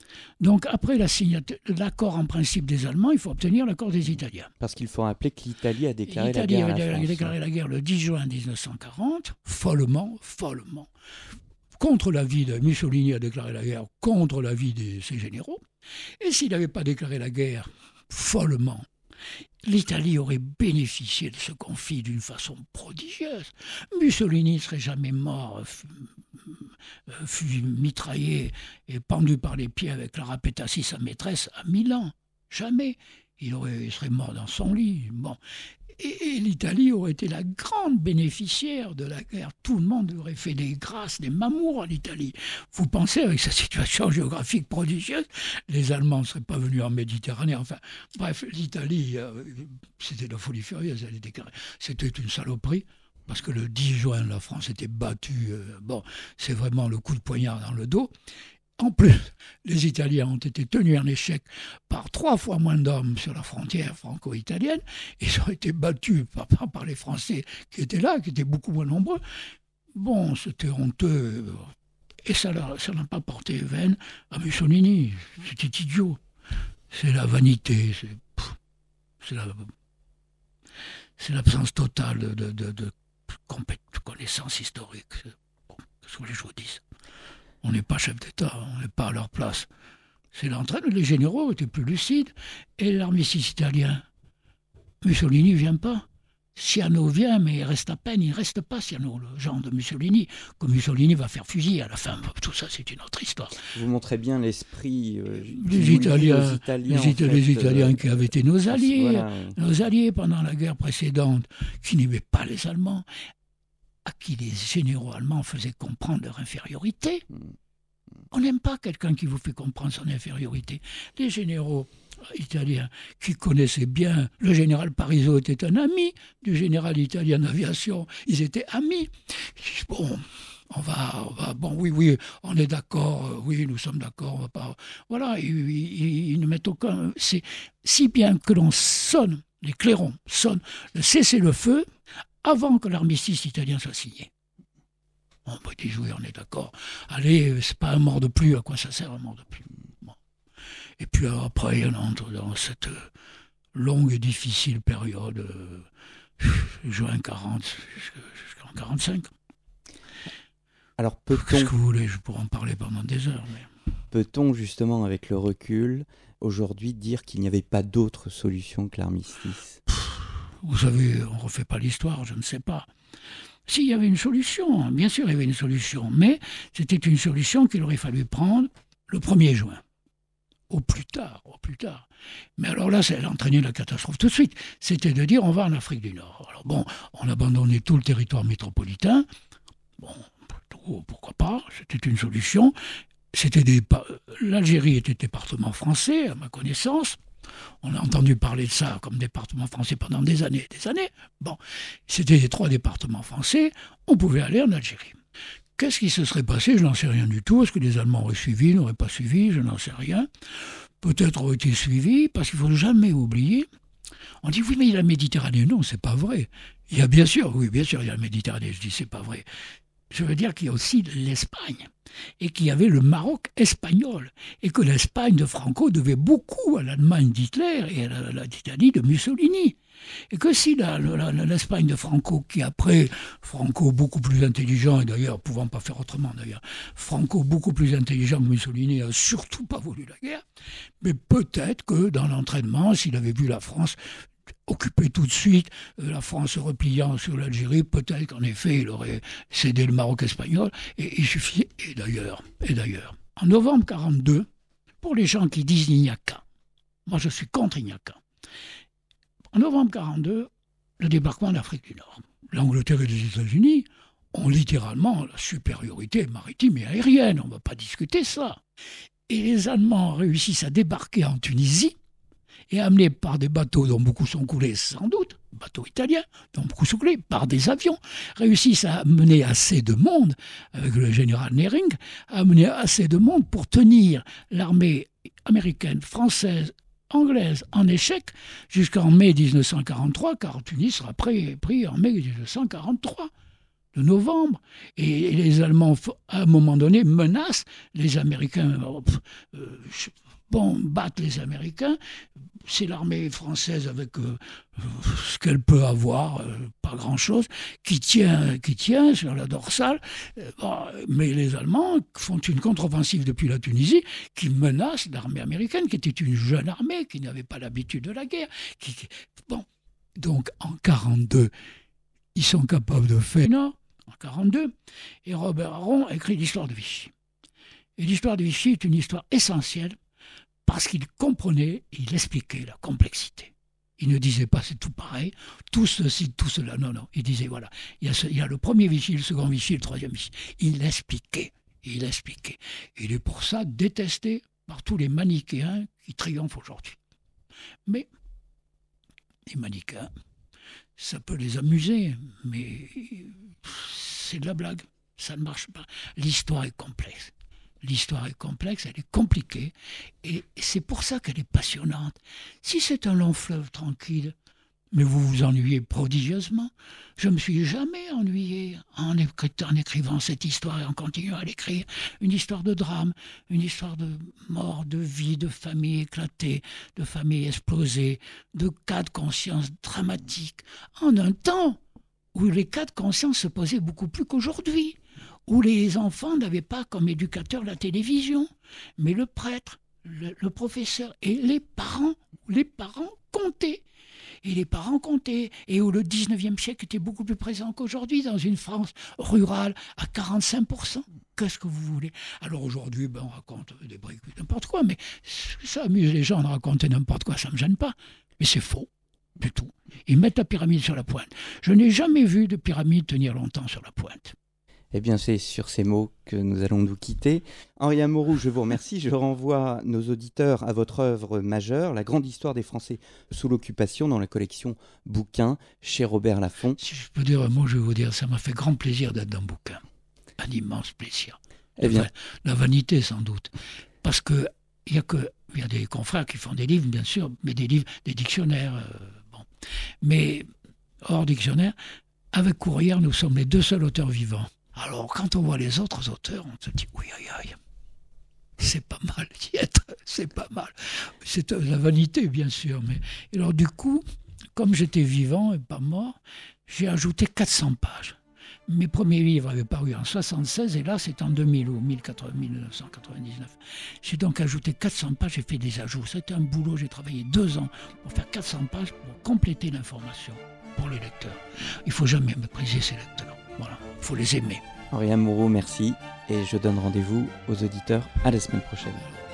Donc après la signature, l'accord en principe des Allemands, il faut obtenir l'accord des Italiens. Parce qu'il faut rappeler que l'Italie a déclaré L'Italie la guerre à la a France. déclaré la guerre le dix juin dix-neuf cent quarante, follement, follement. Contre l'avis de Mussolini a déclaré la guerre, contre l'avis de ses généraux. Et s'il n'avait pas déclaré la guerre, follement, l'Italie aurait bénéficié de ce conflit d'une façon prodigieuse. Mussolini ne serait jamais mort, fut mitraillé et pendu par les pieds avec la Rapetassi, sa maîtresse, à Milan. Jamais. Il, aurait, il serait mort dans son lit. Bon. Et, et l'Italie aurait été la grande bénéficiaire de la guerre. Tout le monde aurait fait des grâces, des mamours à l'Italie. Vous pensez, avec sa situation géographique prodigieuse, les Allemands ne seraient pas venus en Méditerranée. Enfin, bref, l'Italie, euh, c'était la folie furieuse. Elle était, c'était une saloperie. Parce que le dix juin, la France était battue. Euh, bon, c'est vraiment le coup de poignard dans le dos. En plus, les Italiens ont été tenus en échec par trois fois moins d'hommes sur la frontière franco-italienne. Ils ont été battus par, par les Français qui étaient là, qui étaient beaucoup moins nombreux. Bon, c'était honteux. Et ça n'a pas porté veine à Mussolini. C'était idiot. C'est la vanité. C'est, c'est, la, c'est l'absence totale de, de, de, de, de connaissances historiques. Bon, qu'est-ce que les gens disent ? On n'est pas chef d'État, on n'est pas à leur place. C'est l'entraîne, les généraux étaient plus lucides. Et l'armistice italien, Mussolini ne vient pas. Siano vient, mais il reste à peine, il ne reste pas Siano, le genre de Mussolini, que Mussolini va faire fusiller à la fin. Tout ça, c'est une autre histoire. Vous montrez bien l'esprit euh, les Italiens, Italiens, les, Ita- fait, les Italiens euh, qui avaient été nos alliés, voilà, oui. nos alliés pendant la guerre précédente, qui n'aimaient pas les Allemands, à qui les généraux allemands faisaient comprendre leur infériorité. On n'aime pas quelqu'un qui vous fait comprendre son infériorité. Les généraux italiens qui connaissaient bien, le général Parisot était un ami du général italien d'aviation, ils étaient amis. Ils disent, bon, on va, on va, bon, oui, oui, on est d'accord, oui, nous sommes d'accord, on va pas, voilà, ils, ils, ils ne mettent aucun, c'est si bien que l'on sonne, les clairons sonnent le cessez-le-feu avant que l'armistice italien soit signé. On me dit, oui, on est d'accord. Allez, c'est pas un mort de pluie, à quoi ça sert un mort de pluie? Bon. Et puis après, on entre dans cette longue et difficile période, euh, juin quarante jusqu'en quarante-cinq. Alors peut-on... Qu'est-ce que vous voulez, je pourrais en parler pendant des heures. Mais... Peut-on justement, avec le recul, aujourd'hui dire qu'il n'y avait pas d'autre solution que l'armistice? Vous savez, on ne refait pas l'histoire, je ne sais pas. S'il y avait une solution, bien sûr il y avait une solution, mais c'était une solution qu'il aurait fallu prendre le premier juin, au plus tard, au plus tard. Mais alors là, ça a entraîné la catastrophe tout de suite. C'était de dire on va en Afrique du Nord. Alors bon, on abandonnait tout le territoire métropolitain. Bon, pourquoi pas, c'était une solution. C'était des, l'Algérie était département français, à ma connaissance. On a entendu parler de ça comme département français pendant des années et des années. Bon, c'était les trois départements français, on pouvait aller en Algérie. Qu'est-ce qui se serait passé? Je n'en sais rien du tout. Est-ce que les Allemands auraient suivi, n'auraient pas suivi? Je n'en sais rien. Peut-être auraient été suivis, parce qu'il ne faut jamais oublier. On dit, oui, mais il y a la Méditerranée. Non, c'est pas vrai. Il y a bien sûr, oui, bien sûr, il y a la Méditerranée. Je dis, c'est pas vrai. Je veux dire qu'il y a aussi l'Espagne, et qu'il y avait le Maroc espagnol, et que l'Espagne de Franco devait beaucoup à l'Allemagne d'Hitler et à l'Italie de Mussolini. Et que si la, la, l'Espagne de Franco, qui après, Franco beaucoup plus intelligent, et d'ailleurs pouvant pas faire autrement d'ailleurs, Franco beaucoup plus intelligent que Mussolini, a surtout pas voulu la guerre, mais peut-être que dans l'entraînement, s'il avait vu la France occupé tout de suite, la France se repliant sur l'Algérie, peut-être qu'en effet, il aurait cédé le Maroc espagnol. Et il suffit. Et d'ailleurs, et d'ailleurs, en novembre quarante-deux, pour les gens qui disent il n'y a qu'un, moi je suis contre il n'y a qu'un. En novembre quarante-deux, le débarquement d'Afrique du Nord. L'Angleterre et les États-Unis ont littéralement la supériorité maritime et aérienne. On ne va pas discuter ça. Et les Allemands réussissent à débarquer en Tunisie, et amenés par des bateaux dont beaucoup sont coulés sans doute, bateaux italiens dont beaucoup sont coulés, par des avions, réussissent à amener assez de monde, avec le général Nering, à amener assez de monde pour tenir l'armée américaine, française, anglaise en échec jusqu'en mai dix-neuf cent quarante-trois, car Tunis sera pris, pris en mai dix-neuf cent quarante-trois. de novembre. Et, et les Allemands, à un moment donné, menacent les Américains. Euh, bon, battent les Américains. C'est l'armée française avec euh, ce qu'elle peut avoir, euh, pas grand-chose, qui tient, qui tient sur la dorsale. Euh, bon, mais les Allemands font une contre-offensive depuis la Tunisie qui menace l'armée américaine, qui était une jeune armée, qui n'avait pas l'habitude de la guerre. Qui, qui... Bon. Donc en quarante-deux, ils sont capables de faire non, en quarante-deux, et Robert Aron écrit l'histoire de Vichy. Et l'histoire de Vichy est une histoire essentielle parce qu'il comprenait et il expliquait la complexité. Il ne disait pas c'est tout pareil, tout ceci, tout cela. Non, non. Il disait voilà, il y a, ce, il y a le premier Vichy, le second Vichy, le troisième Vichy. Il expliquait, il expliquait. Il est pour ça détesté par tous les manichéens qui triomphent aujourd'hui. Mais les manichéens, ça peut les amuser, mais c'est de la blague. Ça ne marche pas. L'histoire est complexe. L'histoire est complexe, elle est compliquée, et c'est pour ça qu'elle est passionnante. Si c'est un long fleuve tranquille, mais vous vous ennuyez prodigieusement, je ne me suis jamais ennuyé en, écri- en écrivant cette histoire et en continuant à l'écrire. Une histoire de drame, une histoire de mort, de vie, de famille éclatée, de famille explosée, de cas de conscience dramatiques, en un temps où les cas de conscience se posaient beaucoup plus qu'aujourd'hui, où les enfants n'avaient pas comme éducateur la télévision, mais le prêtre, le, le professeur et les parents, les parents comptaient. Et les parents comptaient, et où le dix-neuvième siècle était beaucoup plus présent qu'aujourd'hui, dans une France rurale à quarante-cinq pour cent. Qu'est-ce que vous voulez ? Alors aujourd'hui, ben, on raconte des briques, n'importe quoi, mais ça amuse les gens de raconter n'importe quoi, ça ne me gêne pas. Mais c'est faux, du tout. Ils mettent la pyramide sur la pointe. Je n'ai jamais vu de pyramide tenir longtemps sur la pointe. Eh bien, c'est sur ces mots que nous allons nous quitter. Henri Amorou, je vous remercie. Je renvoie nos auditeurs à votre œuvre majeure, La grande histoire des Français sous l'occupation, dans la collection Bouquins, chez Robert Laffont. Si je peux dire un mot, je vais vous dire, ça m'a fait grand plaisir d'être dans Bouquins. Un immense plaisir. Eh bien. Enfin, la vanité, sans doute. Parce que il y a que, il y a des confrères qui font des livres, bien sûr, mais des livres, des dictionnaires. Euh, bon. Mais hors dictionnaire, avec Courrières, nous sommes les deux seuls auteurs vivants. Alors, quand on voit les autres auteurs, on se dit « oui, aïe, aïe, c'est pas mal d'y être, c'est pas mal ». C'est la vanité, bien sûr. Mais et alors, du coup, comme j'étais vivant et pas mort, j'ai ajouté quatre cents pages. Mes premiers livres avaient paru en soixante-seize, et là, c'est en deux mille ou mille neuf cent quatre-vingt-dix-neuf. J'ai donc ajouté quatre cents pages, j'ai fait des ajouts. C'était un boulot, j'ai travaillé deux ans pour faire quatre cents pages pour compléter l'information pour les lecteurs. Il ne faut jamais mépriser ces lecteurs. Voilà, il faut les aimer. Henri Amorou, merci. Et je donne rendez-vous aux auditeurs à la semaine prochaine.